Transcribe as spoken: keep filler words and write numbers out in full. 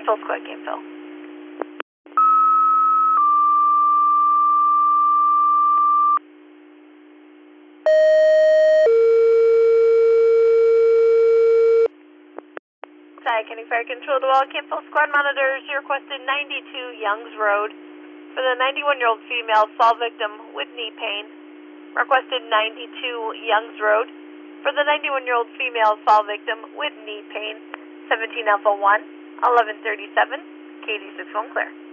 Canfield Squad, Canfield. County Fire Control to all Canfield Squad monitors. You requested ninety-two Youngs Road for the ninety-one-year-old female fall victim with knee pain. Requested ninety-two Youngs Road for the ninety-one-year-old female fall victim with knee pain. seventeen Alpha one, eleven thirty-seven, K D six one clear.